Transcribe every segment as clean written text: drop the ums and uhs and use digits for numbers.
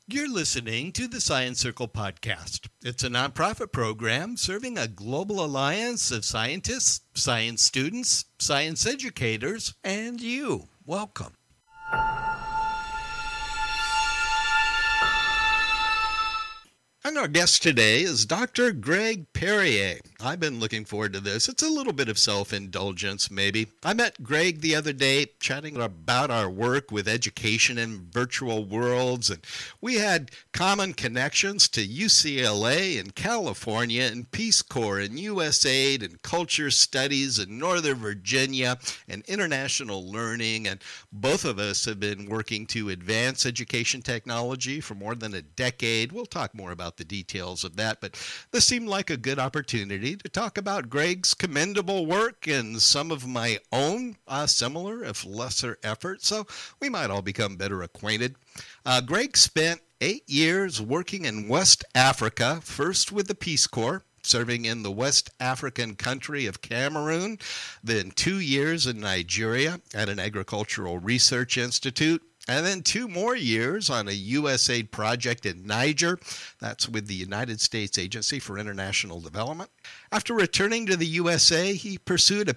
You're listening to the Science Circle podcast. It's a nonprofit program serving a global alliance of scientists, science students, science educators, and you. Welcome. And our guest today is Dr. Greg Perrier. I've been looking forward to this. It's a little bit of self-indulgence, maybe. I met Greg the other day chatting about our work with education in virtual worlds, and we had common connections to UCLA and California and Peace Corps and USAID and culture studies in Northern Virginia and international learning, and both of us have been working to advance education technology for more than a decade. We'll talk more about the details of that, but this seemed like a good opportunity to talk about Greg's commendable work and some of my own similar, if lesser, efforts, so we might all become better acquainted. Greg spent 8 years working in West Africa, first with the Peace Corps, serving in the West African country of Cameroon, then 2 years in Nigeria at an agricultural research institute, and then 2 more years on a USAID project in Niger. That's with the United States Agency for International Development. After returning to the USA, he pursued a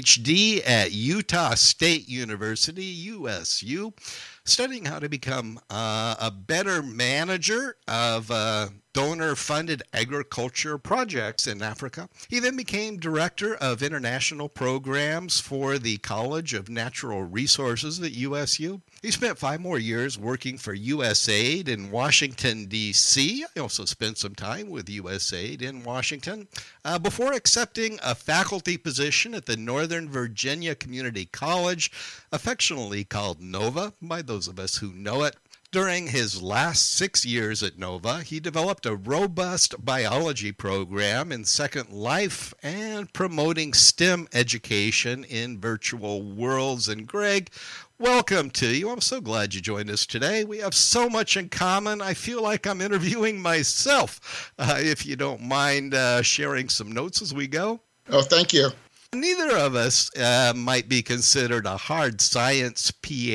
PhD at Utah State University, USU, studying how to become a better manager of donor-funded agriculture projects in Africa. He then became director of international programs for the College of Natural Resources at USU. He spent 5 more years working for USAID in Washington, D.C. He also spent some time with USAID in Washington before accepting a faculty position at the Northern Virginia Community College, affectionately called NOVA by those of us who know it. During his last 6 years at NOVA, he developed a robust biology program in Second Life and promoting STEM education in virtual worlds. And Greg, welcome to you. I'm so glad you joined us today. We have so much in common. I feel like I'm interviewing myself. If you don't mind sharing some notes as we go. Oh, thank you. Neither of us might be considered a hard science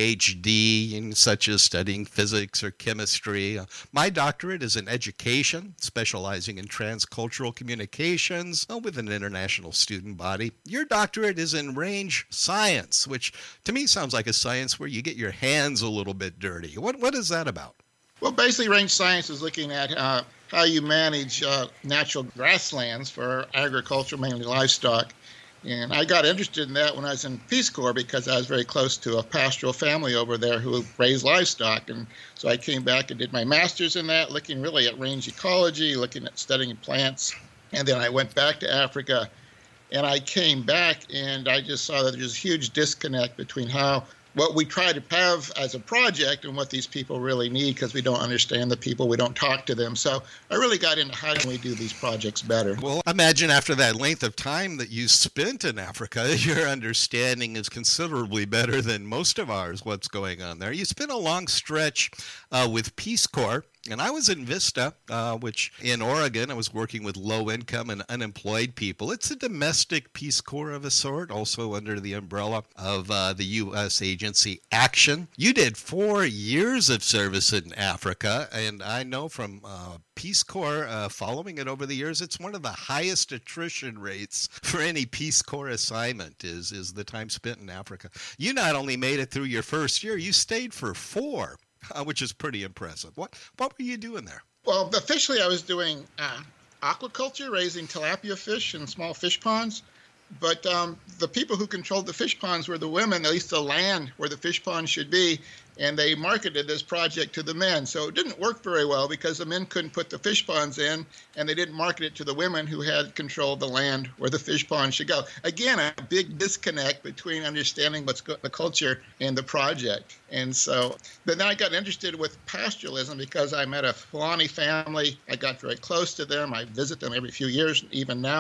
PhD, such as studying physics or chemistry. My doctorate is in education, specializing in transcultural communications with an international student body. Your doctorate is in range science, which to me sounds like a science where you get your hands a little bit dirty. What is that about? Well, basically, range science is looking at how you manage natural grasslands for agriculture, mainly livestock. And I got interested in that when I was in Peace Corps because I was very close to a pastoral family over there who raised livestock. And so I came back and did my master's in that, looking really at range ecology, looking at studying plants. And then I went back to Africa, and I came back and I just saw that there's a huge disconnect between what we try to have as a project and what these people really need, because we don't understand the people, we don't talk to them. So I really got into how can we do these projects better. Well, imagine after that length of time that you spent in Africa, your understanding is considerably better than most of ours, what's going on there. You spent a long stretch with Peace Corps. And I was in Vista, which in Oregon, I was working with low-income and unemployed people. It's a domestic Peace Corps of a sort, also under the umbrella of the U.S. agency Action. You did 4 years of service in Africa, and I know from Peace Corps, following it over the years, it's one of the highest attrition rates for any Peace Corps assignment is the time spent in Africa. You not only made it through your first year, you stayed for 4. Which is pretty impressive. What were you doing there? Well, officially I was doing aquaculture, raising tilapia fish in small fish ponds. But the people who controlled the fish ponds were the women, at least the land where the fish ponds should be. And they marketed this project to the men. So it didn't work very well because the men couldn't put the fish ponds in, and they didn't market it to the women who had control of the land where the fish ponds should go. Again, a big disconnect between understanding what's the culture and the project. And so then I got interested with pastoralism because I met a Fulani family. I got very close to them. I visit them every few years, even now.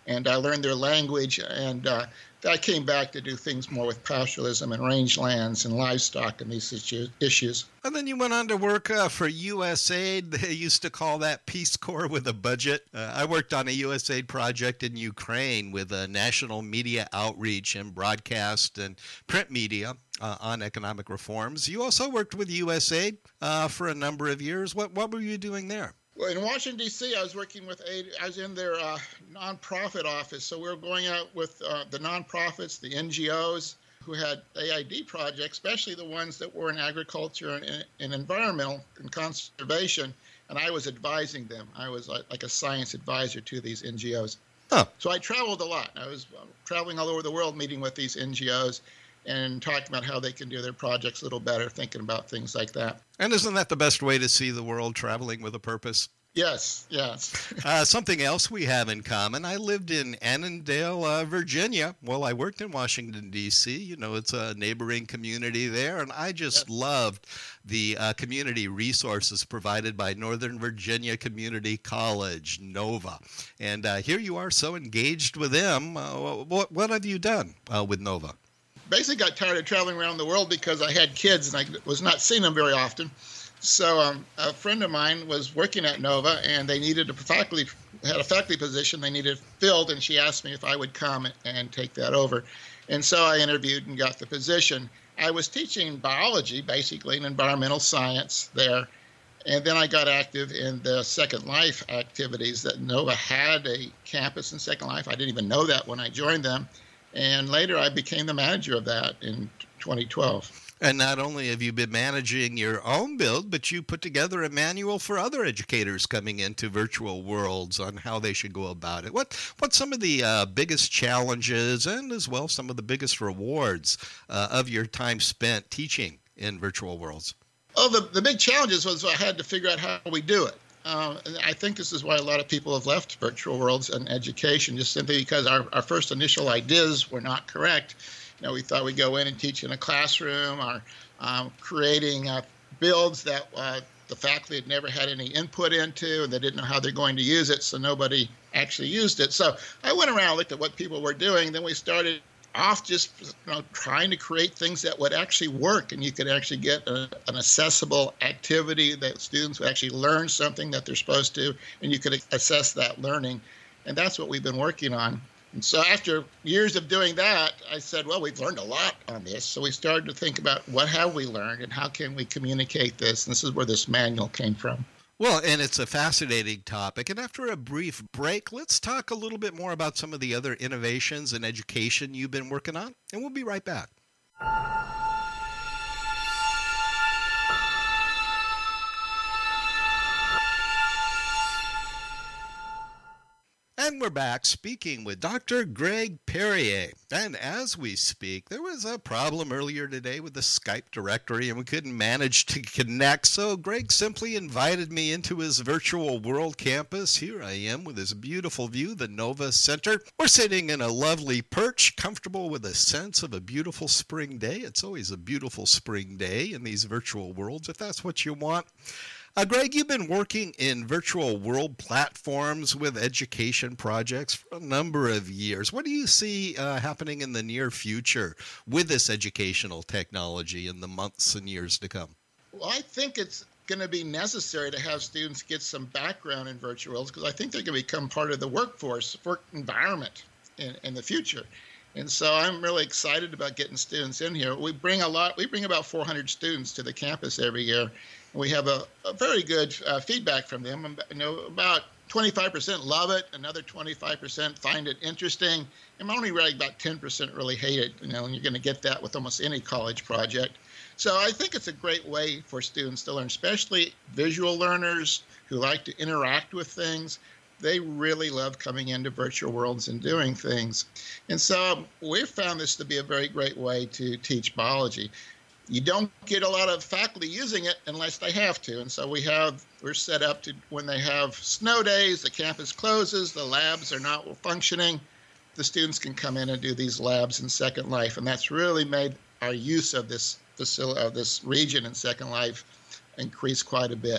and I learned their language, and I came back to do things more with pastoralism and rangelands and livestock and these issues. And then you went on to work for USAID. They used to call that Peace Corps with a budget. I worked on a USAID project in Ukraine with national media outreach and broadcast and print media on economic reforms. You also worked with USAID for a number of years. What were you doing there? Well, in Washington, D.C., I was working with I was in their nonprofit office. So we were going out with the nonprofits, the NGOs who had AID projects, especially the ones that were in agriculture and environmental and conservation. And I was advising them. I was like a science advisor to these NGOs. Huh. So I traveled a lot. I was traveling all over the world, meeting with these NGOs and talking about how they can do their projects a little better, thinking about things like that. And isn't that the best way to see the world, traveling with a purpose? Yes. Something else we have in common. I lived in Annandale, Virginia. Well, I worked in Washington, D.C. You know, it's a neighboring community there. And I just loved the community resources provided by Northern Virginia Community College, NOVA. And here you are so engaged with them. What have you done with NOVA? Basically got tired of traveling around the world because I had kids and I was not seeing them very often. So a friend of mine was working at NOVA and they needed had a faculty position they needed filled, and she asked me if I would come and take that over. And so I interviewed and got the position. I was teaching biology, basically, and environmental science there. And then I got active in the Second Life activities that NOVA had a campus in Second Life. I didn't even know that when I joined them. And later I became the manager of that in 2012. And not only have you been managing your own build, but you put together a manual for other educators coming into virtual worlds on how they should go about it. What's some of the biggest challenges and as well some of the biggest rewards of your time spent teaching in virtual worlds? Oh, the big challenges was I had to figure out how we do it. And I think this is why a lot of people have left virtual worlds and education, just simply because our first initial ideas were not correct. You know, we thought we'd go in and teach in a classroom, or creating builds that the faculty had never had any input into, and they didn't know how they're going to use it, so nobody actually used it. So I went around and looked at what people were doing. Then we started off just trying to create things that would actually work, and you could actually get an accessible activity that students would actually learn something that they're supposed to, and you could assess that learning. And that's what we've been working on. And so after years of doing that, I said, well, we've learned a lot on this. So we started to think about what have we learned and how can we communicate this? And this is where this manual came from. Well, and it's a fascinating topic. And after a brief break, let's talk a little bit more about some of the other innovations in education you've been working on. And we'll be right back. And we're back speaking with Dr. Greg Perrier. And as we speak, there was a problem earlier today with the Skype directory, and we couldn't manage to connect. So Greg simply invited me into his virtual world campus. Here I am with this beautiful view, the Nova Center. We're sitting in a lovely perch, comfortable with a sense of a beautiful spring day. It's always a beautiful spring day in these virtual worlds, if that's what you want. Greg, you've been working in virtual world platforms with education projects for a number of years. What do you see happening in the near future with this educational technology in the months and years to come? Well, I think it's going to be necessary to have students get some background in virtual worlds, because I think they're going to become part of the work environment in the future. And so I'm really excited about getting students in here. We bring about 400 students to the campus every year. We have a very good feedback from them. About 25% love it, another 25% find it interesting, and only really about 10% really hate it. And you're going to get that with almost any college project. So I think it's a great way for students to learn, especially visual learners who like to interact with things. They really love coming into virtual worlds and doing things. And so we've found this to be a very great way to teach biology. You don't get a lot of faculty using it unless they have to. And so we're set up to, when they have snow days, the campus closes, the labs are not functioning, the students can come in and do these labs in Second Life. And that's really made our use of this facility, of this region in Second Life, increase quite a bit.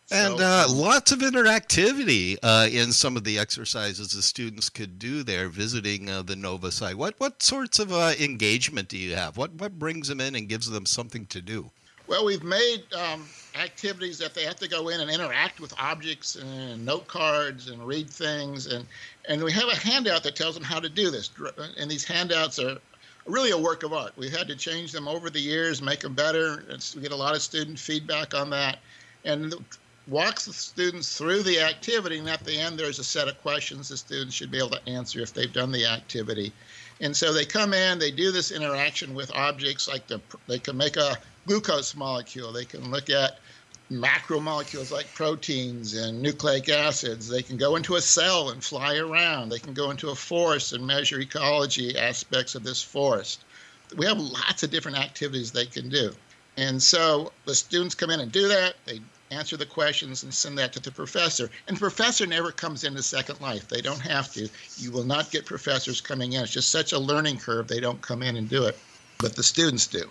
And So, lots of interactivity in some of the exercises the students could do there visiting the NOVA site. What sorts of engagement do you have? What brings them in and gives them something to do? well, we've made activities that they have to go in and interact with objects and note cards and read things. And we have a handout that tells them how to do this. And these handouts are really a work of art. We've had to change them over the years, make them better. We get a lot of student feedback on that. And walks the students through the activity, and at the end there's a set of questions the students should be able to answer if they've done the activity. And so they come in, they do this interaction with objects, like they can make a glucose molecule, they can look at macromolecules like proteins and nucleic acids, they can go into a cell and fly around, they can go into a forest and measure ecology aspects of this forest. We have lots of different activities they can do. And so the students come in and do that, they answer the questions and send that to the professor. And the professor never comes into Second Life. They don't have to. You will not get professors coming in. It's just such a learning curve. They don't come in and do it. But the students do.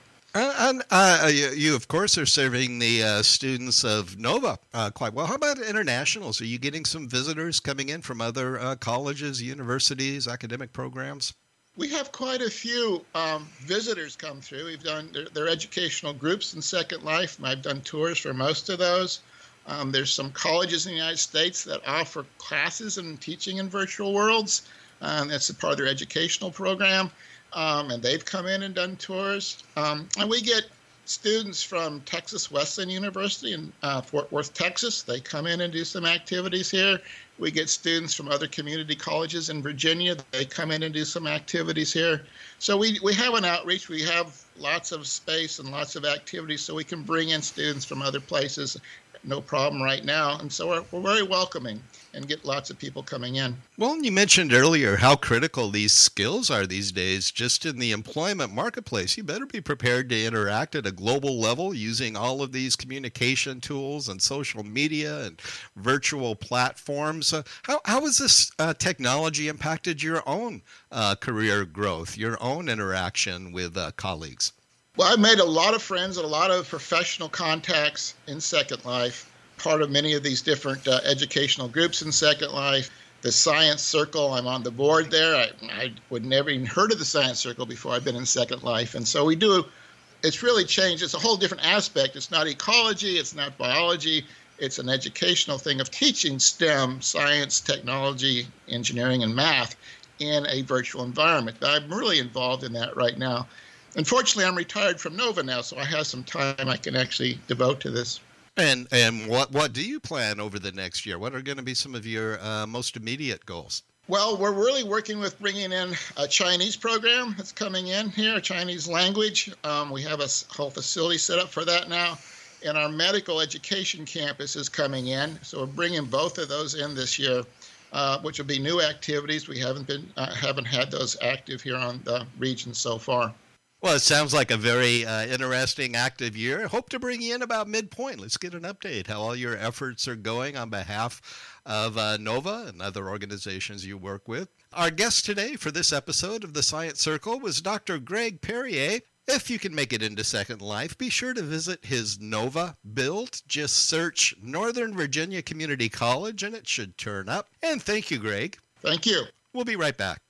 You, of course, are serving the students of NOVA quite well. How about internationals? Are you getting some visitors coming in from other colleges, universities, academic programs? We have quite a few visitors come through. We've done their educational groups in Second Life. I've done tours for most of those. There's some colleges in the United States that offer classes and teaching in virtual worlds. That's a part of their educational program. And they've come in and done tours. And we get students from Texas Wesleyan University in Fort Worth, Texas. They come in and do some activities here. We get students from other community colleges in Virginia. They come in and do some activities here. So we have an outreach. We have lots of space and lots of activities, so we can bring in students from other places. No problem right now. And so we're very welcoming and get lots of people coming in. Well, you mentioned earlier how critical these skills are these days just in the employment marketplace. You better be prepared to interact at a global level using all of these communication tools and social media and virtual platforms. How has this technology impacted your own career growth, your own interaction with colleagues? Well, I've made a lot of friends and a lot of professional contacts in Second Life, part of many of these different educational groups in Second Life. The Science Circle, I'm on the board there. I would never even heard of the Science Circle before I've been in Second Life. And so it's really changed. It's a whole different aspect. It's not ecology, it's not biology. It's an educational thing of teaching STEM, science, technology, engineering, and math in a virtual environment. I'm really involved in that right now. Unfortunately, I'm retired from NOVA now, so I have some time I can actually devote to this. And what do you plan over the next year? What are going to be some of your most immediate goals? Well, we're really working with bringing in a Chinese program that's coming in here, a Chinese language. We have a whole facility set up for that now. And our medical education campus is coming in. So we're bringing both of those in this year, which will be new activities. We haven't had those active here on the region so far. Well, it sounds like a very interesting, active year. I hope to bring you in about midpoint. Let's get an update how all your efforts are going on behalf of NOVA and other organizations you work with. Our guest today for this episode of the Science Circle was Dr. Greg Perrier. If you can make it into Second Life, be sure to visit his NOVA build. Just search Northern Virginia Community College and it should turn up. And thank you, Greg. Thank you. We'll be right back.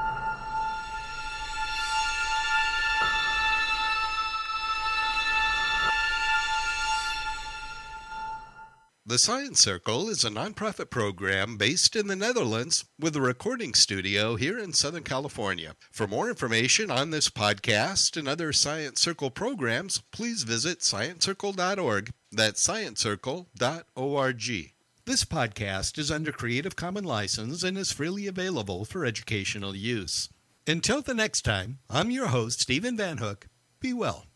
The Science Circle is a nonprofit program based in the Netherlands with a recording studio here in Southern California. For more information on this podcast and other Science Circle programs, please visit sciencecircle.org. That's sciencecircle.org. This podcast is under Creative Commons license and is freely available for educational use. Until the next time, I'm your host, Stephen Van Hook. Be well.